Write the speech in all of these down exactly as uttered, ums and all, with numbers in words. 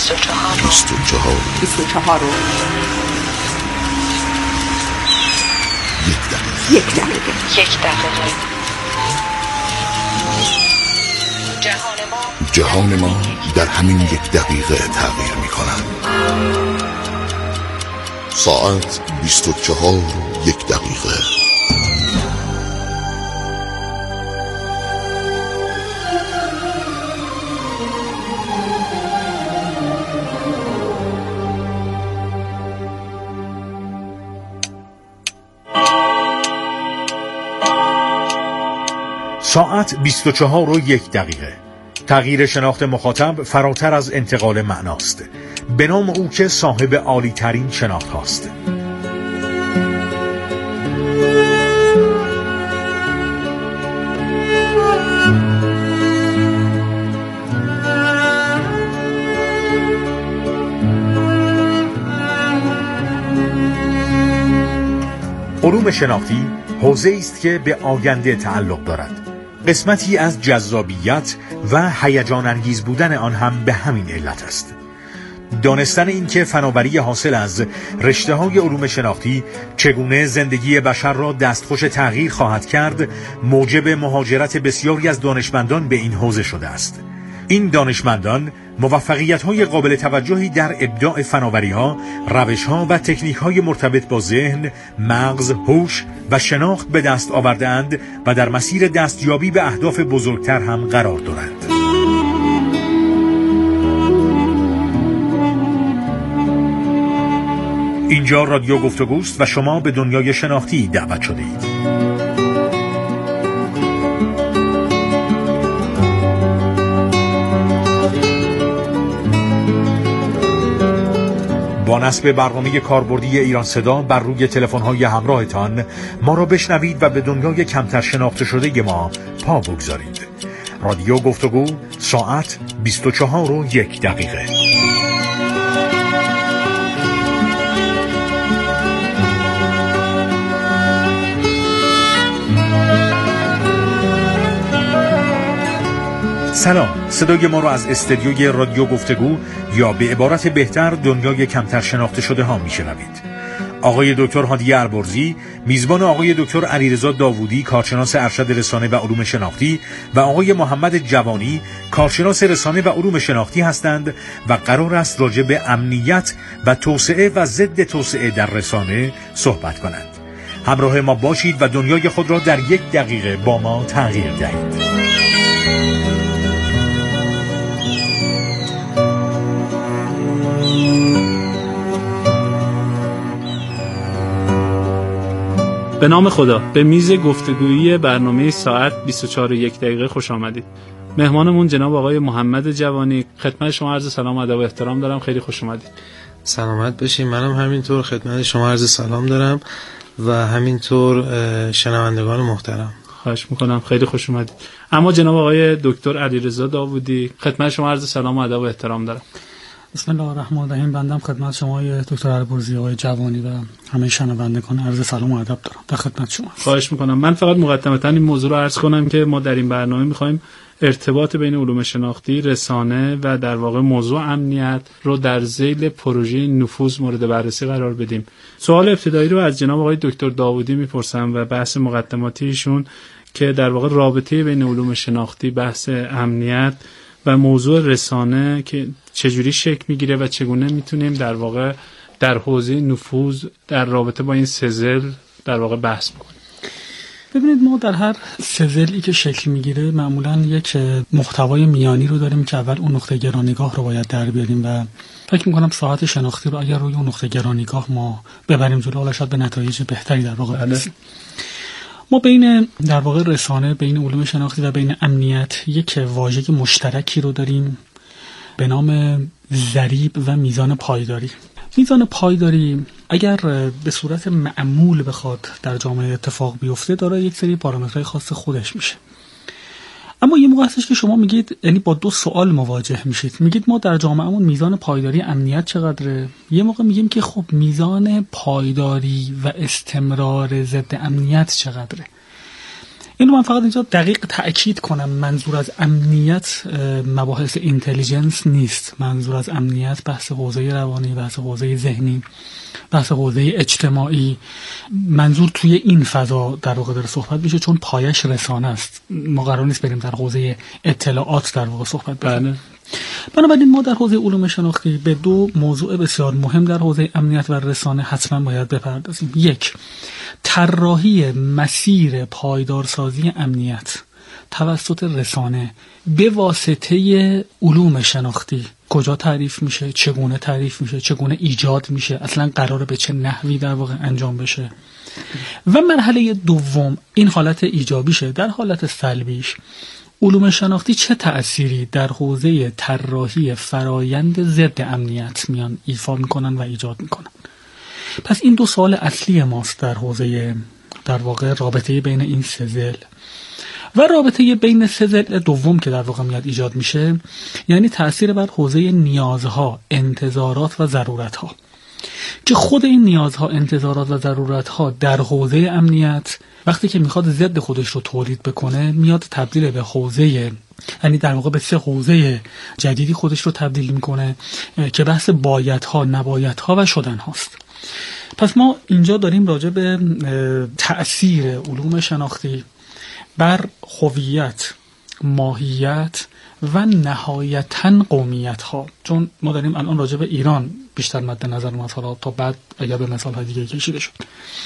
بیست و چهار بیست و چهار بیست و چهار و یک دقیقه یک دقیقه یک دقیقه. جهان ما جهان ما در همین یک دقیقه تغییر می کند. ساعت بیست و چهار و یک دقیقه. ساعت بیست و چهار و یک دقیقه. تغییر شناخت مخاطب فراتر از انتقال معناست. به نام او که صاحب عالی ترین شناخت هاست. علوم شناختی حوزه‌ای است که به آینده تعلق دارد. قسمتی از جذابیت و هیجان انگیز بودن آن هم به همین علت است. دانستن این که فناوری حاصل از رشته‌های علوم شناختی چگونه زندگی بشر را دستخوش تغییر خواهد کرد، موجب مهاجرت بسیاری از دانشمندان به این حوزه شده است. این دانشمندان موفقیت‌های قابل توجهی در ابداع فناوری‌ها، روش‌ها و تکنیک‌های مرتبط با ذهن، مغز، هوش و شناخت به دست آورده‌اند و در مسیر دستیابی به اهداف بزرگتر هم قرار دارند. اینجا رادیو گفتگوست و شما به دنیای شناختی دعوت شده اید. با نصب برنامه کاربردی ایران صدا بر روی تلفن‌های همراهتان ما را بشنوید و به دنیای کمتر شناخته شده ما پا بگذارید. رادیو گفتگو، ساعت بیست و چهار و یک دقیقه. سلام، صدای ما رو از استدیوی رادیو گفتگو یا به عبارت بهتر دنیای کمتر شناخته شده ها میشنوید. آقای دکتر هادی اربرزی، میزبان آقای دکتر علیرضا داوودی، کارشناس ارشد رسانه و علوم شناختی و آقای محمد جوانی، کارشناس رسانه و علوم شناختی هستند و قرار است راجع به امنیت و توسعه و ضد توسعه در رسانه صحبت کنند. همراه ما باشید و دنیای خود را در یک دقیقه با ما تغییر دهید. به نام خدا، به میز گفتگویی برنامه ساعت بیست و چهار و یک دقیقه خوش آمدید. مهمانمون جناب آقای محمد جوانی، خدمت شما عرض سلام و ادب و احترام دارم. خیلی خوش اومدید. سلامت باشین. منم همینطور خدمت شما عرض سلام دارم و همینطور شنوندگان محترم. خواهش میکنم، خیلی خوش اومدید. اما جناب آقای دکتر علیرضا داوودی، خدمت شما عرض سلام و ادب و احترام دارم. بسم الله الرحمن الرحیم. بندم خدمت شما دکتر اربرزی، آقای جوانی و همه شنوندگان عرض سلام و ادب دارم. در خدمت شما. خواهش میکنم. من فقط مقدمتاً این موضوع رو عرض کنم که ما در این برنامه میخوایم ارتباط بین علوم شناختی، رسانه و در واقع موضوع امنیت رو در ذیل پروژه نفوذ مورد بررسی قرار بدیم. سوال ابتدایی رو از جناب آقای دکتر داوودی میپرسم و بحث مقدماتی ایشون که در واقع رابطه بین علوم شناختی، بحث امنیت و موضوع رسانه که چجوری شکل میگیره و چگونه میتونیم در واقع در حوزه نفوذ در رابطه با این سزل در واقع بحث میکنیم. ببینید، ما در هر سزلی که شکل میگیره معمولا یک محتوای میانی رو داریم که اول اون نقطه گرانیگاه رو باید در بیاریم و فکر میکنم ساعت شناختی رو اگر روی اون نقطه گرانیگاه ما ببریم جلو، حالا شاید به نتایج بهتری در واقع برسیم. ما بین در واقع رسانه، بین علوم شناختی و بین امنیت یک واژه مشترکی رو داریم به نام ضریب و میزان پایداری. میزان پایداری اگر به صورت معمول بخواد در جامعه اتفاق بیفته داره یک سری پارامترهای خاص خودش میشه. اما یه موقع هستش که شما میگید، یعنی با دو سوال مواجه میشید، میگید ما در جامعهمون میزان پایداری امنیت چقدره؟ یه موقع میگیم که خب میزان پایداری و استمرار ضد امنیت چقدره؟ اینو من فقط اینجا دقیق تأکید کنم، منظور از امنیت مباحث اینتلیجنس نیست. منظور از امنیت بحث حوزه روانی، بحث حوزه ذهنی، بحث حوزه اجتماعی. منظور توی این فضا در واقع داره صحبت میشه، چون پایش رسانه است. ما قرار نیست بریم در حوزه اطلاعات در واقع صحبت بکنیم. بنابراین ما در حوزه علوم شناختی به دو موضوع بسیار مهم در حوزه امنیت و رسانه حتما باید بپردازیم. یک، طراحی مسیر پایدارسازی امنیت توسط رسانه به واسطه علوم شناختی کجا تعریف میشه، چگونه تعریف میشه، چگونه ایجاد میشه، اصلا قراره به چه نحوی در واقع انجام بشه. و مرحله دوم این حالت ایجابیشه. در حالت سلبیش علوم شناختی چه تأثیری در حوزه طراحی فرایند ضد امنیت میان ایفا میکنن و ایجاد میکنن. پس این دو سوال اصلی ماست در حوزه در واقع رابطه بین این سه ضلع. و رابطه بین سه ضلع دوم که در واقع میاد ایجاد میشه، یعنی تأثیر بر حوزه نیازها، انتظارات و ضرورتها، که خود این نیازها، انتظارات و ضرورتها در حوزه امنیت وقتی که میخواد ضد خودش رو تولید بکنه، میاد تبدیل به حوزه، یعنی در واقع به سه حوزه جدیدی خودش رو تبدیل میکنه که بحث بایدها، نبایدها و شدن هاست. پس ما اینجا داریم راجع به تأثیر علوم شناختی بر هویت، ماهیت و نهایتاً قومیت ها، چون ما داریم الان راجع به ایران بیشتر مد نظر مثلا تا بعد اگر به مثال های دیگه کشیده شد.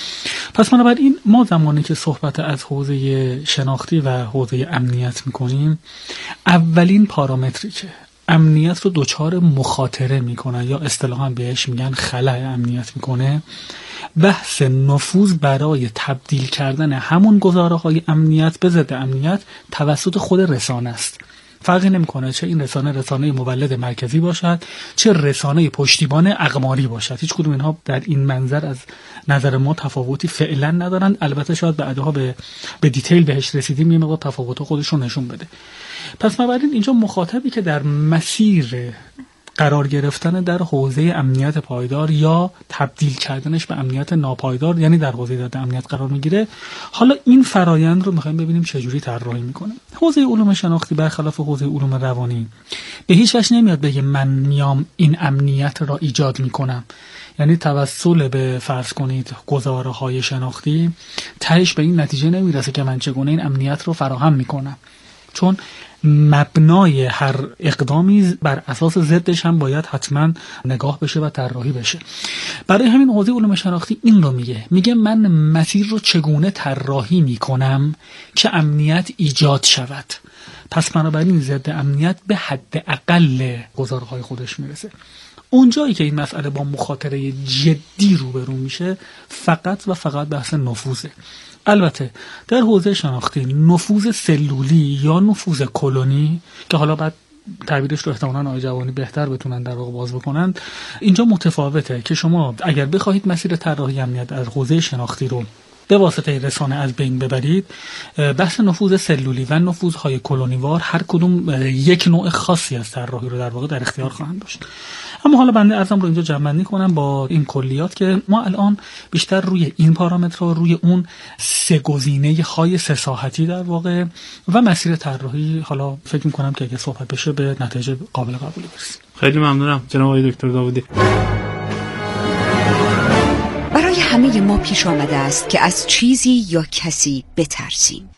پس بنابراین ما زمانی که صحبت از حوزه شناختی و حوزه امنیت میکنیم، اولین پارامتری که امنیت رو دوچار مخاطره میکنه یا اصطلاحاً بهش میگن خلأ امنیت میکنه، بحث نفوذ برای تبدیل کردن همون گزاره های امنیت به ضد امنیت توسط خود رسانه است. فرقی نمیکنه چه این رسانه رسانه مولد مرکزی باشد، چه رسانه پشتیبان اقماری باشد. هیچ کدوم اینها در این منظر از نظر ما تفاوتی فعلا ندارند. البته شاید بعدها به به دیتیل بهش رسیدیم یه مقدار تفاوت خودش رو نشون بده. پس بنابراین اینجا مخاطبی که در مسیر قرار گرفتن در حوزه امنیت پایدار یا تبدیل کردنش به امنیت ناپایدار، یعنی در حوزه ضد امنیت قرار میگیره، حالا این فرایند رو میخوایم ببینیم چجوری طراحی میکنه. حوزه علوم شناختی برخلاف حوزه علوم روانی به هیچ وجه نمیاد بگه من میام این امنیت را ایجاد میکنم، یعنی توسل به فرض کنید گزاره های شناختی تهش به این نتیجه نمیرسه که من چگونه این امنیت رو فراهم میکنم، چون مبنای هر اقدامی بر اساس ضدش هم باید حتما نگاه بشه و طراحی بشه. برای همین حوزه علوم شناختی این رو میگه میگه من مسیر رو چگونه طراحی میکنم که امنیت ایجاد شود. پس بنابراین ضد امنیت به حد اقل گزارهای خودش میرسه. اونجایی که این مسئله با مخاطره جدی روبرو میشه فقط و فقط بحث نفوذه. البته در حوزه شناختی نفوذ سلولی یا نفوذ کلونی که حالا بعد تعبیرش رو احتمالاً آقای جوانی بهتر بتونن در واقع باز بکنن، اینجا متفاوته که شما اگر بخواهید مسیر طراحی امنیت از حوزه شناختی رو به واسطه رسانه از بین ببرید، بحث نفوذ سلولی و نفوذهای کلونیوار هر کدوم یک نوع خاصی از طراحی رو در واقع در اختیار خواهند داشت. اما حالا بنده ارزم رو اینجا جمع‌بندی کنم با این کلیات که ما الان بیشتر روی این پارامترها، روی اون سه گزینه های سه ساحتی در واقع و مسیر طراحی حالا فکر می‌کنم که اگه صحبت بشه به نتیجه قابل قبولی برسیم. خیلی ممنونم جناب آقای دکتر داوودی. برای همه ما پیش آمده است که از چیزی یا کسی بترسیم.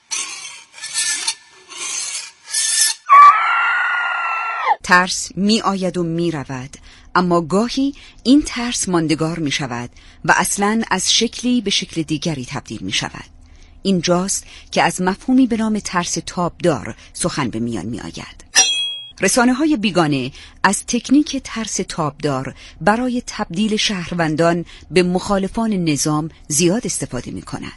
ترس می آید و می رود، اما گاهی این ترس ماندگار می شود و اصلاً از شکلی به شکل دیگری تبدیل می شود. اینجاست که از مفهومی به نام ترس تابدار سخن به میان می آید. رسانه های بیگانه از تکنیک ترس تابدار برای تبدیل شهروندان به مخالفان نظام زیاد استفاده می کنند.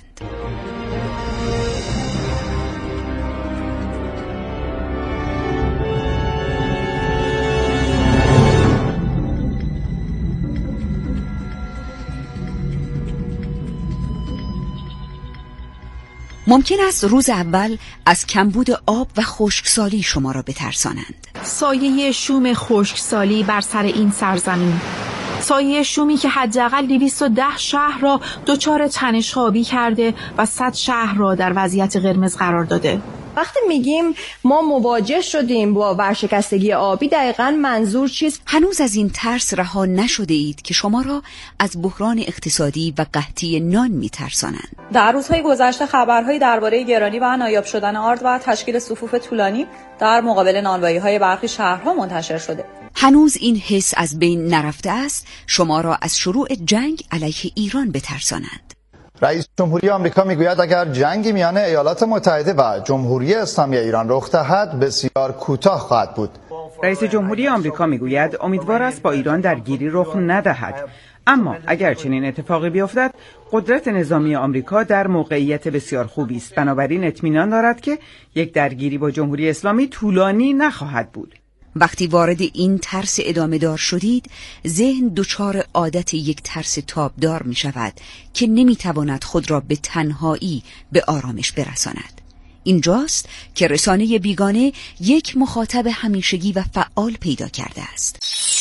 ممکن است روز اول از کمبود آب و خشکسالی شما را بترسانند. سایه شوم خشکسالی بر سر این سرزمین، سایه شومی که حداقل دویست و ده شهر را دچار تنش آبی کرده و صد شهر را در وضعیت قرمز قرار داده. وقتی میگیم ما مواجه شدیم با ورشکستگی آبی، دقیقاً منظور چیست؟ هنوز از این ترس رها نشده اید که شما را از بحران اقتصادی و قحطی نان میترسانند. در روزهای گذشته خبرهایی درباره گرانی و نایاب شدن آرد و تشکیل صفوف طولانی در مقابل نانوایی‌های برخی شهرها منتشر شده. هنوز این حس از بین نرفته است شما را از شروع جنگ علیه ایران بترسانند. رئیس جمهوری آمریکا میگوید اگر جنگی میان ایالات متحده و جمهوری اسلامی ایران رخ دهد بسیار کوتاه خواهد بود. رئیس جمهوری آمریکا میگوید امیدوار است با ایران درگیری رخ ندهد، اما اگر چنین اتفاقی بیفتد قدرت نظامی آمریکا در موقعیت بسیار خوبی است، بنابراین اطمینان دارد که یک درگیری با جمهوری اسلامی طولانی نخواهد بود. وقتی وارد این ترس ادامه دار شدید، ذهن دچار عادت یک ترس تابدار می شود که نمی تواند خود را به تنهایی به آرامش برساند. اینجاست که رسانه بیگانه یک مخاطب همیشگی و فعال پیدا کرده است.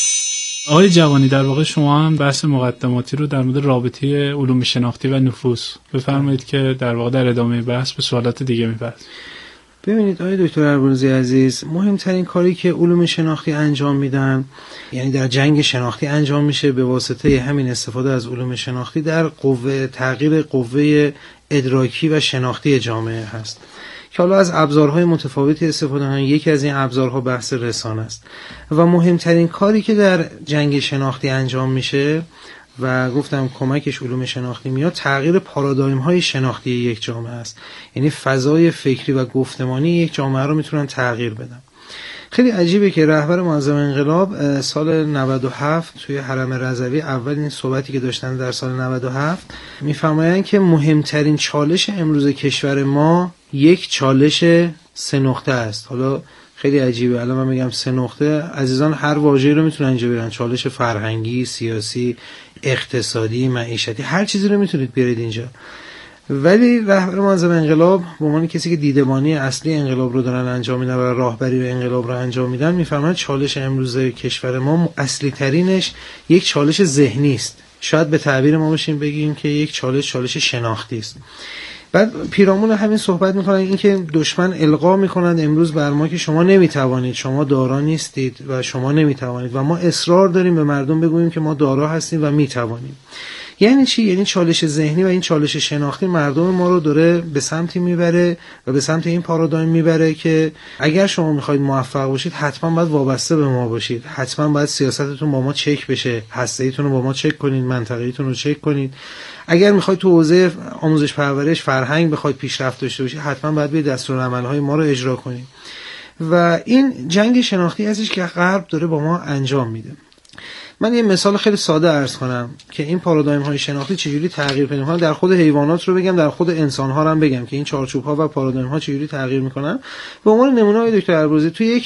آقای جوانی، در واقع شما هم بحث مقدماتی رو در مورد رابطه علوم شناختی و نفوذ بفرمایید که در واقع در ادامه بحث به سوالات دیگه می‌پردازیم. ببینید آقای دکتر اربونزی عزیز، مهمترین کاری که علوم شناختی انجام میدن، یعنی در جنگ شناختی انجام میشه به واسطه همین استفاده از علوم شناختی در قوه تغییر قوه ادراکی و شناختی جامعه هست که حالا از ابزارهای متفاوتی استفاده می‌کنن. یکی از این ابزارها بحث رسانه است و مهمترین کاری که در جنگ شناختی انجام میشه و گفتم کمکش علوم شناختی میاد، تغییر پارادایم های شناختی یک جامعه است. یعنی فضای فکری و گفتمانی یک جامعه رو میتونن تغییر بدن. خیلی عجیبه که رهبر معظم انقلاب سال نود و هفت توی حرم رضوی اولین صحبتی که داشتن در سال نود و هفت میفرمایند که مهمترین چالش امروز کشور ما یک چالش سه نقطه است. حالا خیلی عجیبه الان من میگم سه نقطه، عزیزان هر واژه‌ای رو میتونن اینجا بیارن، چالش فرهنگی، سیاسی، اقتصادی، معیشتی، هر چیزی رو میتونید بیارید اینجا. ولی رهبر معظم انقلاب به عنوان کسی که دیدبانی اصلی انقلاب رو دارن انجام میدن و راهبری به انقلاب رو انجام میدن، میفهمن چالش امروز کشور ما اصلی ترینش یک چالش ذهنی است. شاید به تعبیر ما باشیم بگیم که یک چالش چالش شناختی است. بعد پیرامون همین صحبت میکنن این که دشمن القا میکنند امروز بر ما که شما نمیتوانید، شما دارا نیستید و شما نمیتوانید و ما اصرار داریم به مردم بگوییم که ما دارا هستیم و میتوانیم. یعنی چی؟ یعنی چالش ذهنی و این چالش شناختی مردم ما رو داره به سمتی میبره و به سمت این پارادایم میبره که اگر شما میخواید موفق باشید حتما باید وابسته به ما باشید، حتما باید سیاستتون با ما چک بشه، هسته‌ایتون رو با ما چک کنید، منطقه‌ایتون رو چک کنید. اگر میخواید تو حوزه آموزش پرورش فرهنگ بخواید پیشرفت داشته باشید حتما باید به دستورالعمل‌های ما رو اجرا کنید. و این جنگ شناختی هستش که غرب داره با ما انجام میده. من یه مثال خیلی ساده عرض کنم که این پارادایم های شناختی چجوری تغییر پیدا می‌کنن. در خود حیوانات رو بگم، در خود انسان ها هم بگم که این چارچوب ها و پارادایم ها چجوری تغییر میکنن. به عنوان نمونه های دکتر اربوزی توی یک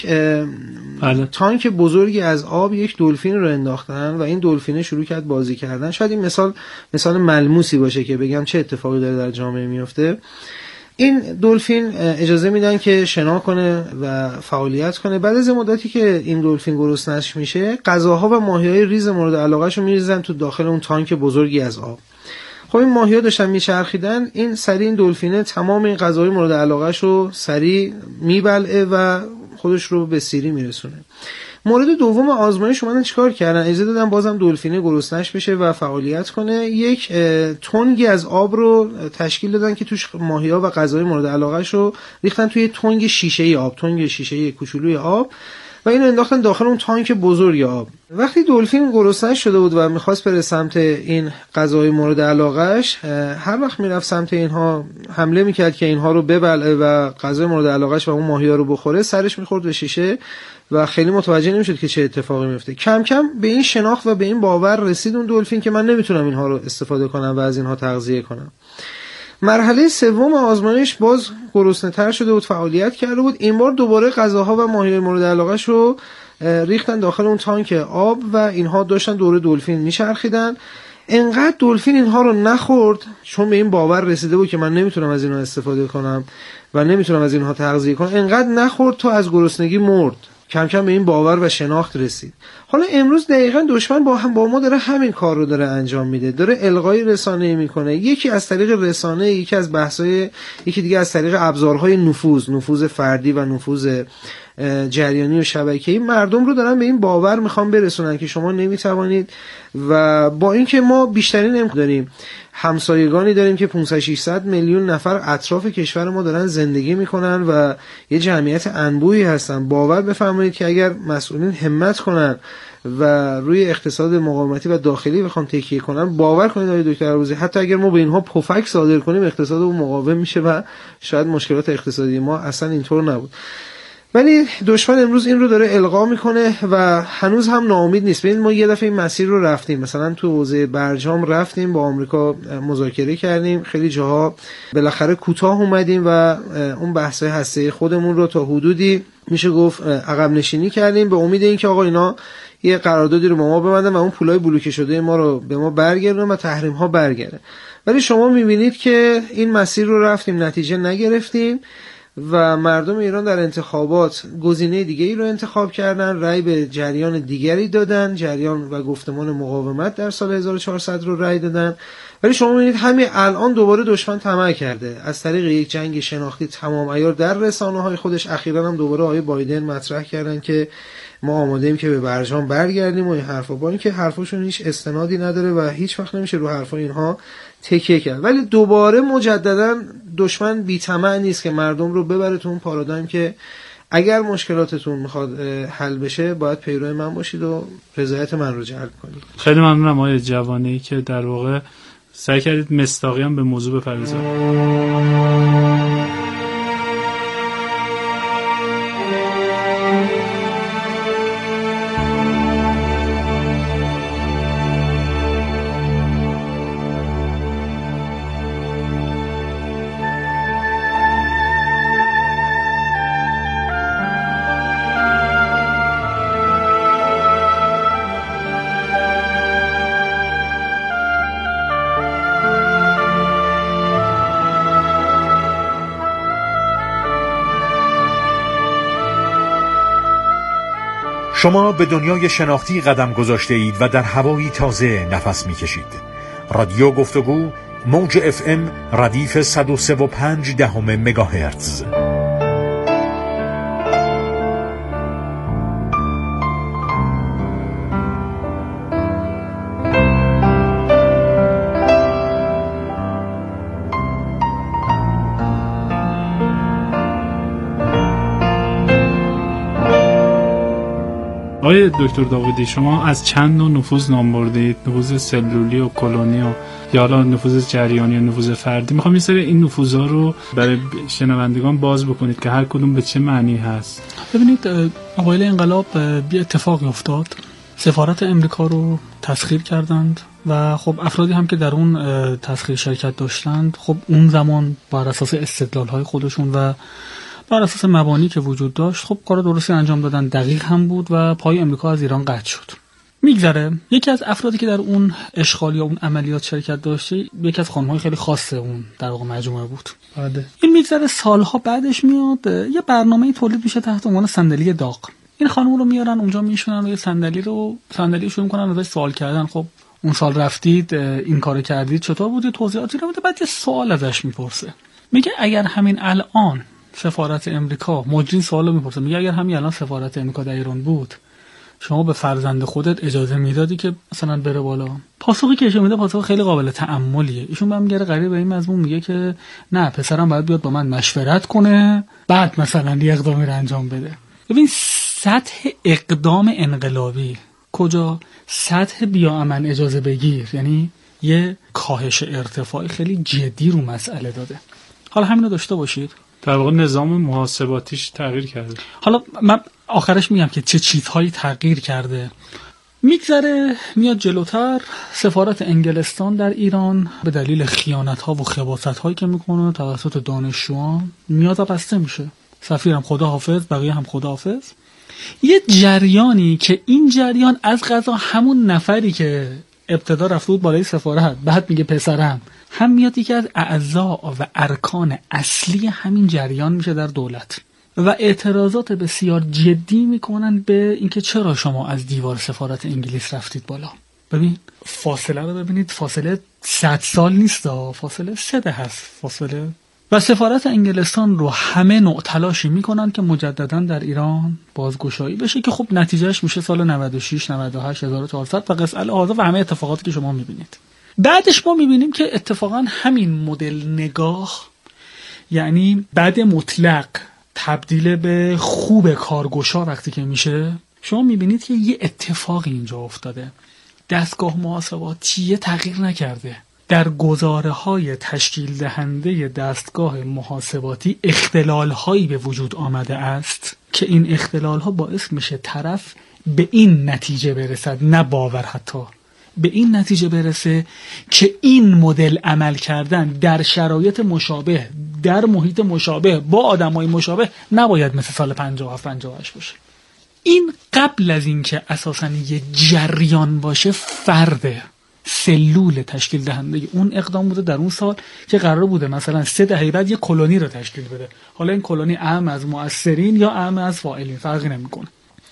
تانک بزرگی از آب یک دلفین رو انداختن و این دلفینه شروع کرد بازی کردن. شاید این مثال مثال ملموسی باشه که بگم چه اتفاقی داره در جامعه میفته. این دلفین اجازه میدن که شنا کنه و فعالیت کنه. بعد از مدتی که این دلفین گرسنه‌اش میشه، غذاها و ماهی‌های ریز مورد علاقه‌شو میریزن تو داخل اون تانک بزرگی از آب. خب این ماهی‌ها داشتن میچرخیدن، این سری این دلفینه تمام این غذاهای مورد علاقه‌شو سری میبلعه و خودش رو به سیری میرسونه. مورد دوم آزمایش اومدن چیکار کردن؟ اجازه دادن بازم دلفینه گرسنه‌اش بشه و فعالیت کنه. یک تنگی از آب رو تشکیل دادن که توش ماهی‌ها و غذای مورد علاقه‌اش رو ریختن توی تنگ شیشه‌ای آب، تنگ شیشه‌ای کوچولوی آب و اینو انداختن داخل اون تانک بزرگ آب. وقتی دلفین گرسنه شده بود و می‌خواست بره سمت این غذای مورد علاقه‌اش، هر وقت میرفت سمت اینها حمله می‌کرد که اینها رو ببلعه و غذای مورد علاقه‌اش و اون ماهی‌ها رو بخوره، سرش می‌خورد به شیشه و خیلی متوجه نمی‌شد که چه اتفاقی میفته. کم کم به این شناخت و به این باور رسید اون دلفین که من نمیتونم اینها رو استفاده کنم و از اینها تغذیه کنم. مرحله سوم آزمایش باز گرسنه‌تر شده بود، فعالیت کرده بود. این بار دوباره غذاها و ماهی‌های مورد علاقه‌اش رو ریختن داخل اون تانک آب و اینها داشتن دور دلفین میچرخیدن. انقدر دلفین اینها رو نخورد چون به این باور رسیده بود که من نمیتونم از اینها استفاده کنم و نمیتونم از اینها تغذیه کنم. انقدر نخورد تا از گرسنگی مرد. کم کم به این باور و شناخت رسید. حالا امروز دقیقاً دشمن با هم با ما داره همین کار رو داره انجام میده، داره القای رسانه‌ای میکنه، یکی از طریق رسانه، یکی از بحث‌های، یکی دیگه از طریق ابزارهای نفوذ، نفوذ فردی و نفوذ جریانی و شبکه‌ای مردم رو دارن به این باور میخوان برسونن که شما نمیتوانید. و با اینکه ما بیشترین امکان داریم، همسایگانی داریم که پانصد ششصد میلیون نفر اطراف کشور ما دارن زندگی میکنن و یه جمعیت انبوهی هستن. باور بفرمایید که اگر مسئولین همت کنن و روی اقتصاد مقاومتی و داخلی بخوام تکیه کنن، باور کنید آقای دکتر عروضی، حتی اگر ما به اینها پفک صادر کنیم اقتصاد اون مقاوم میشه و شاید مشکلات اقتصادی ما اصلا اینطور نبود. ولی دشمن امروز این رو داره القا میکنه و هنوز هم ناامید نیست. ببین ما یه دفعه این مسیر رو رفتیم، مثلا تو حوزه برجام رفتیم، با آمریکا مذاکره کردیم، خیلی جاها بالاخره کوتاه اومدیم و اون بحث هسته خودمون رو تا حدودی میشه گفت عقب نشینی کردیم، به امید اینکه آقا اینا یه قراردادی رو با ما ببندن و اون پولای بلوکه شده ما رو به ما برگردونن و تحریم ها برگرده. ولی شما میبینید که این مسیر رو رفتیم، نتیجه نگرفتیم و مردم ایران در انتخابات گزینه دیگه ای رو انتخاب کردن، رأی به جریان دیگری دادن، جریان و گفتمان مقاومت در سال هزار و چهارصد رو رأی دادن. ولی شما می‌بینید همین الان دوباره دشمن طمع کرده از طریق یک جنگ شناختی تمام عیار در رسانه‌های خودش. اخیراً هم دوباره آقای بایدن مطرح کردن که ما آماده‌ایم که به برجام برگردیم و این حرفا، با اینکه حرفاشون هیچ استنادی نداره و هیچ وقت نمیشه رو حرفای اینها تکیه کرد. ولی دوباره مجددا دشمن بی‌طمع نیست که مردم رو ببره تو اون پارادایم که اگر مشکلاتتون میخواد حل بشه باید پیرو من باشید و رضایت من رو جلب کنید. خیلی ممنونم آقای جوانی که در واقع سعی کردید مصداقیاً به موضوع بپردازید. شما به دنیای شناختی قدم گذاشته اید و در هوایی تازه نفس می کشید. رادیو گفتگو موج اف ام ردیف صد و سه و پنج دهم مگاهرتز. آقای دکتر داوودی، شما از چند نوع نفوذ نام بردید، نفوذ سلولی و کلونی و یا حالا نفوذ جریانی و نفوذ فردی. میخوام یه سری این نفوذها رو برای شنوندگان باز بکنید که هر کدوم به چه معنی هست. ببینید اوایل انقلاب بی اتفاقی افتاد، سفارت امریکا رو تسخیر کردند و خب افرادی هم که در اون تسخیر شرکت داشتند خب اون زمان بر اساس استدلال‌های خودشون و بر اساس مبانی که وجود داشت خب کار درستی انجام دادن، دقیق هم بود و پای امریکا از ایران قطع شد. میگذره یکی از افرادی که در اون اشغال یا اون عملیات شرکت داشته یکی از خانم‌های خیلی خاصه اون در واقع مجموعه بود. بله. این میگذره سالها بعدش میاد یه برنامه‌ای تولید میشه تحت عنوان صندلی داغ. این خانم رو میارن اونجا میشونن و یه صندلی رو صندلی شروع می‌کنن ازش سوال کردن. خب اون سال رفتید این کارو کردید چطور بود، توضیحاتی رو بده. بعد یه سوال ازش میپرسه، میگه اگر همین الان سفارت امریکا، مجری سوالو میپرسه، میگه اگر همین الان سفارت امریکا در ایران بود شما به فرزند خودت اجازه میدادی که مثلا بره بالا؟ پاسخی که ایشون میده پاسخ خیلی قابل تأملیه. ایشون بهم میگه غریب به این مضمون، میگه که نه پسرم باید بیاد با من مشورت کنه بعد مثلا یه اقدامی رو انجام بده. ببین سطح اقدام انقلابی کجا؟ سطح بیامن اجازه بگیر، یعنی یه کاهش ارتفاعی خیلی جدی رو مسئله داده. حالا همین رو داشته باشید. در واقع نظام محاسباتیش تغییر کرده. حالا من آخرش میگم که چه چیزهایی تغییر کرده. میگذره میاد جلوتر، سفارت انگلستان در ایران به دلیل خیانت‌ها و خباثت‌هایی که میکنه توسط دانشجویان میاد و بسته میشه. سفیرم خدا حافظ، بقیه هم خدا حافظ. یه جریانی که این جریان از قضا همون نفری که ابتدا رفته بود بالای سفارت بعد میگه پسرم، هم میاد یکی از اعضا و ارکان اصلی همین جریان میشه در دولت. و اعتراضات بسیار جدی میکنن به اینکه چرا شما از دیوار سفارت انگلیس رفتید بالا. ببین فاصله رو ببینید، فاصله صد سال نیست، فاصله سه دهه هست فاصله. و سفارت انگلستان رو همه نوع تلاشی میکنن که مجددا در ایران بازگشایی بشه که خب نتیجهش میشه سال نود و شش نود و هشت هزار و چهارصد و قصه الهازا و همه اتفاقاتی که شما میبینید. بعدش ما میبینیم که اتفاقا همین مدل نگاه، یعنی بعد مطلق تبدیل به خوب کارگشا وقتی که میشه، شما میبینید که یه اتفاقی اینجا افتاده. دستگاه محاسباتی تغییر نکرده. در گزاره‌های تشکیل دهنده دستگاه محاسباتی اختلال‌هایی به وجود آمده است که این اختلال‌ها باعث میشه طرف به این نتیجه برسد، نه باور حتی، به این نتیجه برسه که این مدل عمل کردن در شرایط مشابه، در محیط مشابه، با آدمای مشابه نباید مثل سال پنجاه و هفت پنجاه و هشت باشه. این قبل از اینکه اساساً یه جریان باشه، فرده سلول تشکیل دهنده اون اقدام بوده در اون سال که قرار بوده مثلا سه دهه بعد یه کلونی رو تشکیل بده. حالا این کلونی اهم از مؤثرین یا اهم از فاعلین فرقی نمیکنه.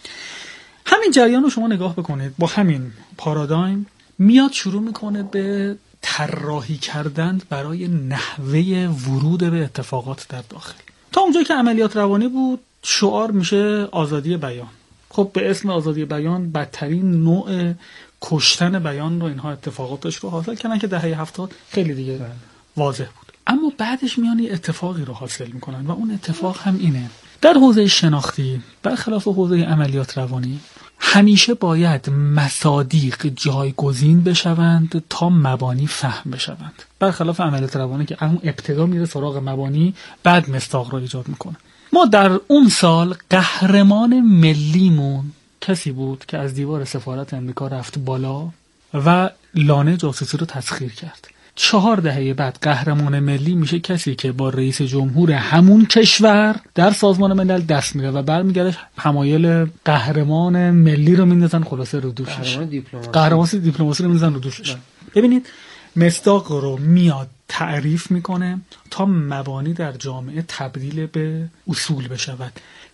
همین جریان رو شما نگاه بکنید، با همین پارادایم میاد شروع میکنه به طراحی کردن برای نحوه ورود به اتفاقات در داخل. تا اونجایی که عملیات روانی بود شعار میشه آزادی بیان. خب به اسم آزادی بیان بدترین نوع کشتن بیان رو اینها اتفاقاتش رو حاصل کردن که دهه هفتاد خیلی دیگه واضح بود. اما بعدش میان یه اتفاقی رو حاصل میکنن و اون اتفاق هم اینه: در حوزه شناختی برخلاف حوزه عملیات روانی همیشه باید مصادیق جایگزین بشوند تا مبانی فهم بشوند، برخلاف عملیات روانی که اون ابتدا میره سراغ مبانی بعد مصداق رو ایجاد میکنه. ما در اون سال قهرمان ملیمون کسی بود که از دیوار سفارت امریکا رفت بالا و لانه جاسوسی رو تسخیر کرد. چهار دهه بعد قهرمان ملی میشه کسی که با رئیس جمهور همون کشور در سازمان ملل دست میده و برمیگرده حمایل قهرمان ملی رو میندازن خلاصه رو دوشش. قهرمان دیپلماسی قهرمان دیپلماسی رو میندازن رو دوشش. ببینید مصداق رو میاد تعریف میکنه تا مبانی در جامعه تبدیل به اصول بشود.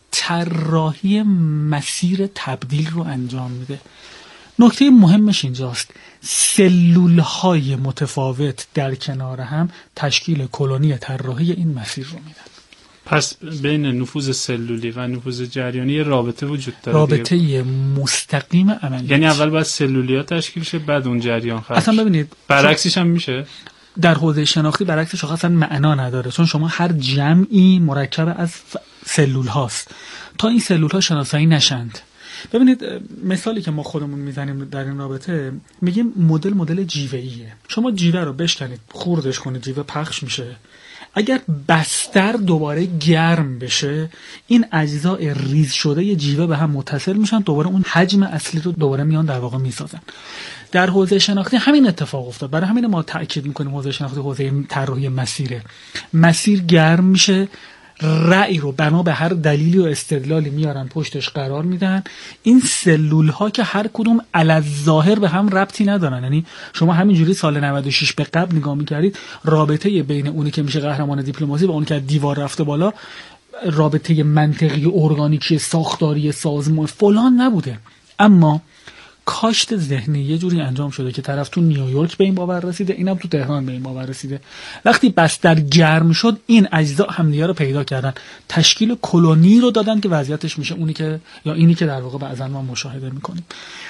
طراحی مسیر تبدیل رو انجام میده. نکته مهمش اینجاست: سلول‌های متفاوت در کنار هم تشکیل کلونی طراحی این مسیر رو میدن. پس بین نفوذ سلولی و نفوذ جریانی رابطه وجود داره. رابطه دیگه. مستقیم عملیاتی. یعنی اول باید سلولیات تشکیل شه بعد اون جریان خرج. اصلا ببینید برعکسش هم میشه. در حوزه شناختی برعکسش اصلا معنا نداره، چون شما هر جمعی مرکب از ف... سلول هاست. تا این سلول ها شناسایی نشند. ببینید مثالی که ما خودمون میزنیم در این رابطه، میگیم مدل مدل جیوه‌ایه. شما جیوه رو بشکنید، خوردش کنید، جیوه پخش میشه. اگر بستر دوباره گرم بشه، این اجزاء ریز شده جیوه به هم متصل میشن، دوباره اون حجم اصلی رو دوباره میان در واقع میسازن. در حوزه شناختی همین اتفاق افتاد. برای همین ما تاکید میکنیم حوزه شناختی حوزه طراحی مسیره. مسیر گرم میشه، رأی رو بنا به هر دلیلی و استدلالی میارن پشتش قرار میدن. این سلول ها که هر کدوم علی ظاهر به هم ربطی ندارن، یعنی شما همینجوری سال نود و شش به قبل نگاه میکردید، رابطه بین اونی که میشه قهرمان دیپلماسی و اونی که دیوار رفته بالا رابطه منطقی ارگانیکی ساختاری سازمان فلان نبوده. اما کاشت ذهنی یه جوری انجام شده که طرف تو نیویورک به این باور رسیده، اینم تو تهران به این باور رسیده. وقتی بستر گرم شد، این اجزا همدیگه رو پیدا کردن، تشکیل کلونی رو دادن که وضعیتش میشه اونی که یا اینی که در واقع بعضا ما مشاهده میکنیم.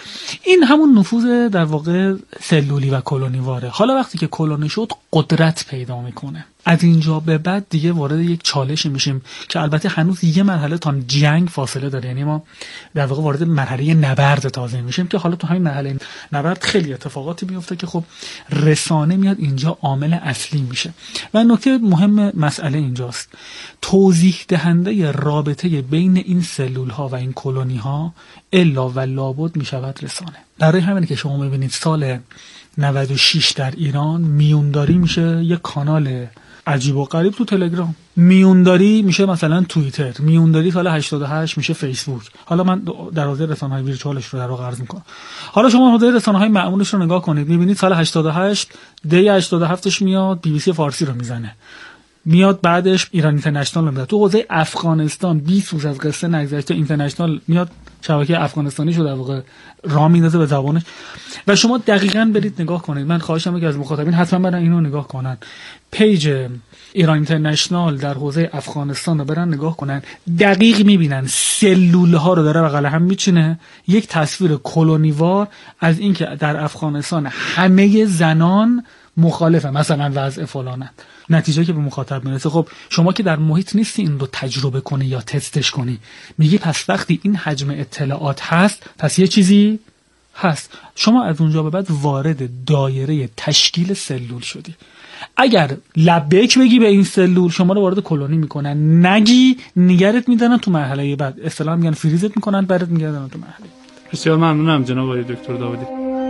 این همون نفوذ در واقع سلولی و کلونی واره. حالا وقتی که کلونی شد قدرت پیدا میکنه. از اینجا به بعد دیگه وارد یک چالش میشیم که البته هنوز یه مرحله تا جنگ فاصله داره، یعنی ما در واقع وارد مرحله نبرد تازه میشیم که حالا تو همین مرحله نبرد خیلی اتفاقاتی میفته که خب رسانه میاد اینجا عامل اصلی میشه. و نکته مهم مسئله اینجاست: توضیح دهنده رابطه بین این سلول ها و این کلونی ها الا و لابد میشود رسانه. برای همین که شما میبینید سال نود و شش در ایران میونداری میشه یک کانال عجیب و غریب تو تلگرام، میونداری میشه مثلا توییتر، میونداری سال هشتاد و هشت میشه فیسبوک. حالا من در حوزه رسانه‌های ویرچوالش رو در واقع عرض میکنم. حالا شما حوزه رسانه‌های معمولش رو نگاه کنید، میبینید سال هشتاد و هشت دی هشتاد و هفتش میاد بی بی سی فارسی رو میزنه، میاد بعدش ایران اینترنشنال میاد. تو حوزه افغانستان بیست روز از قصه نگذشته اینترنشنال میاد شبکه افغانستانی شو در واقع راه میندازه به زبانش و شما دقیقاً برید نگاه کنید. من خواهشم که از مخاطبین حتما برن اینو نگاه کنن. پیج ایران اینترنشنال در حوزه افغانستان رو برن نگاه کنن، دقیق میبینن سلول ها رو داره بغل هم میچینه، یک تصویر کلونیوار از اینکه در افغانستان همه زنان مخالفه مثلا وضع فلانه، نتیجه که به مخاطب میرسه. خب شما که در محیط نیستی این رو تجربه کنی یا تستش کنی، میگی پس وقتی این حجم اطلاعات هست پس یه چیزی هست. شما از اونجا به بعد وارد دایره تشکیل سلول شدی. اگر لبیک بگی به این سلول شما رو وارد کلونی میکنن، نگی نگرت میدنن تو مرحله بعد، اصطلاحا میگن فریزت میکنن، بعدت میگردن تو مرحله. بسیار ممنونم جناب آقای دکتر داودی.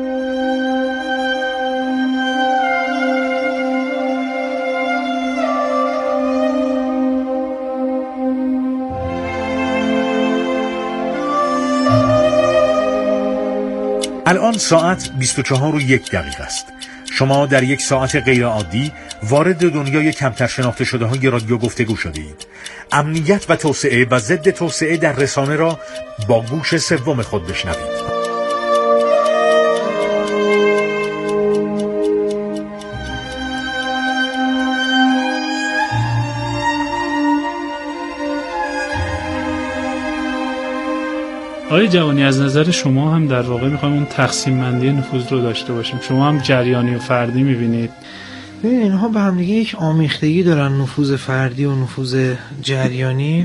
الان ساعت بیست و چهار و یک دقیقه است. شما در یک ساعت غیر عادی وارد دنیای کمتر شناخته شده های رادیو گفتگو شده اید. امنیت و توسعه و ضد توسعه در رسانه را با گوش سوم خود بشنوید. آقای جوانی، از نظر شما هم در واقع میخوایم اون تقسیم بندی نفوذ رو داشته باشیم. شما هم جریانی و فردی میبینید؟ ببین اینها به هم دیگه یک آمیختگی دارن، نفوذ فردی و نفوذ جریانی.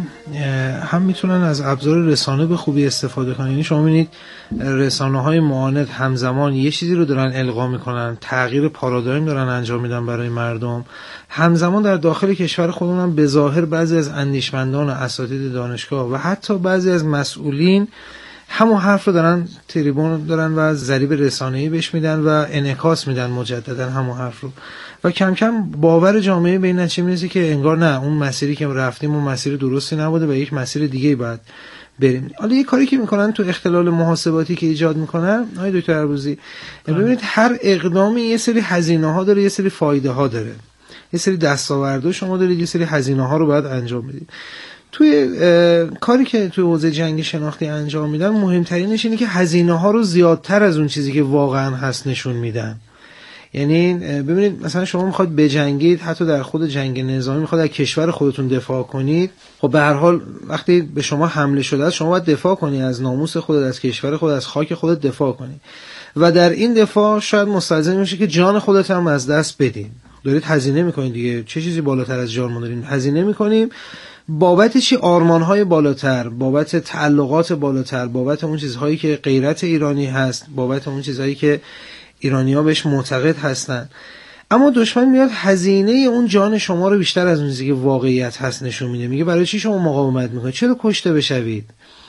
هم میتونن از ابزار رسانه به خوبی استفاده کنن. یعنی شما میبینید رسانه‌های معاند همزمان یه چیزی رو دارن القا میکنن، تغییر پارادایم دارن انجام میدن برای مردم، همزمان در داخل کشور خودمون هم به ظاهر بعضی از اندیشمندان و اساتید دانشگاه و حتی بعضی از مسئولین همون حرف رو دارن تریبون دارن و ضریب رسانه‌ای بهش میدن و انعکاس میدن مجددا همون حرف رو و کم کم باور جامعه به این نتیجه میرسه که انگار نه، اون مسیری که رفتیم اون مسیر درستی نبوده و یک مسیر دیگه باید بریم. حالا یه کاری که میکنن تو اختلال محاسباتی که ایجاد میکنن آقای دکتر اربوزی، ببینید هر اقدامی یه سری هزینه ها داره، یه سری فایده ها داره، یه سری دستاوردها شما دارید، یه سری هزینه ها رو باید انجام بدید. توی کاری که توی حوزه جنگ شناختی انجام میدن مهمترینش اینه که هزینه ها رو زیادتر از اون چیزی که واقعا هست نشون میدن. یعنی ببینید مثلا شما میخواد بجنگید، حتی در خود جنگ نظامی میخواد از کشور خودتون دفاع کنید، خب به هر حال وقتی به شما حمله شده است شما باید دفاع کنی از ناموس خودت، از کشور خودت، از خاک خودت دفاع کنی و در این دفاع شاید مستلزم میشه که جان خودت هم از دست بدین. دارید هزینه میکنید دیگه، چه چیزی بالاتر از جان ما داریم هزینه میکنیم. بابت چی؟ آرمان‌های بالاتر، بابت تعلقات بالاتر، بابت اون چیزهایی که غیرت ایرانی هست، بابت اون چیزهایی که ایرانی‌ها بهش معتقد هستن. اما دشمن میاد هزینه اون جان شما رو بیشتر از اون چیزی که واقعیت هست نشون میده. میگه برای چی شما مقاومت میکنید؟ چرا کشته بشوید؟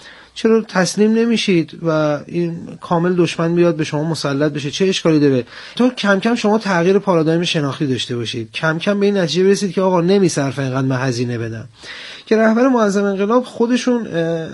چرا تسلیم نمیشید و این کامل دشمن بیاد به شما مسلط بشه؟ چه اشکالی داره؟ تا کم کم شما تغییر پارادایم شناختی داشته باشید، کم کم به این نتیجه برسید که آقا نمیصرفه اینقدر من هزینه بدم. که رهبر معظم انقلاب خودشون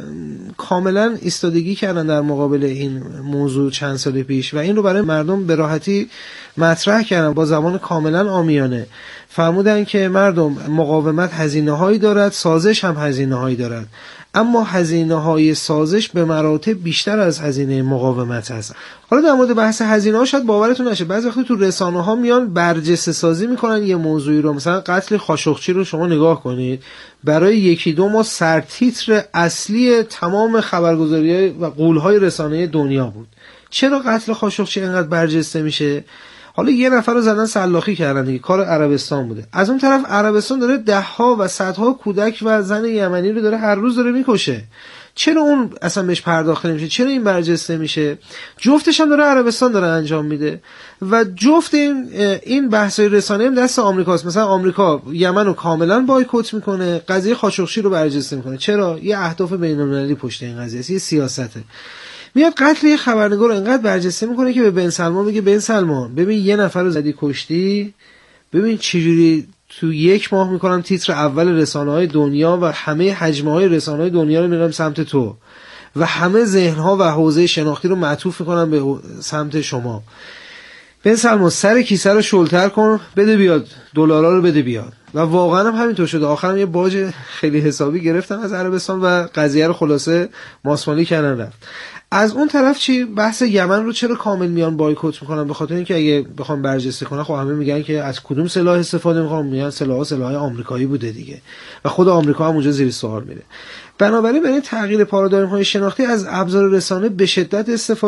کاملا ایستادگی کردن در مقابل این موضوع چند سال پیش و این رو برای مردم به راحتی مطرح کردن با زبان کاملا عامیانه. فرمودن که مردم مقاومت هزینه هایی دارد، سازش هم هزینه هایی دارد، اما هزینه های سازش به مراتب بیشتر از هزینه مقاومت هست. حالا در مورد بحث هزینه ها شاید باورتون نشه، بعضی وقتی تو رسانه ها میان برجسته سازی میکنن یه موضوعی رو. مثلا قتل خاشقچی رو شما نگاه کنید، برای یکی دو ماه سرتیتر اصلی تمام خبرگزاری و قولهای رسانه دنیا بود. چرا قتل خاشقچی اینقدر برجسته میشه؟ حالا یه نفر رو زدن سلاخی کردن دیگه، کار عربستان بوده. از اون طرف عربستان داره ده ها و صدها کودک و زن یمنی رو داره هر روز داره میکشه. چرا اون اصلا بهش پرداخته نمیشه؟ چرا این برجسته میشه؟ جفتش هم داره عربستان داره انجام میده و جفت این این بحث‌های رسانه‌ای هم دست آمریکاست. مثلا آمریکا یمن رو کاملا بایکوت میکنه، قضیه خاشقچی رو برجسته میکنه. چرا؟ یه اهداف بین‌المللی پشت این قضیه است، یه سیاسته. میاد قتل یه خبرنگار رو انقدر برجسته میکنه که به بن سلمان میگه بن سلمان ببین یه نفر رو زدی کشتی، ببین چجوری تو یک ماه میکنم تیتر اول رسانه‌های دنیا و همه حجمه‌های رسانه‌های دنیا رو میرم سمت تو و همه ذهن‌ها و حوزه شناختی رو معطوف میکنم به سمت شما. بن سلمان سر کیسه رو شلتر کن، بده بیاد، دلارا رو بده بیاد. و واقعا هم همینطور شد. آخرام یه باج خیلی حسابی گرفتن از عربستان و قضیه رو خلاصه ماسمالی کردن رفت. از اون طرف چی؟ بحث یمن رو چرا کامل میان بایکوت میکنن؟ به خاطر اینکه اگه بخوام برجسته کنن خب همه میگن که از کدوم سلاح استفاده میکنن، میگن سلاح سلاح آمریکایی بوده دیگه و خود آمریکا هم اونجا زیر سوال میره. بنابراین برای تغییر پارادایم های شناختی از ابزار رسانه به شدت استفاده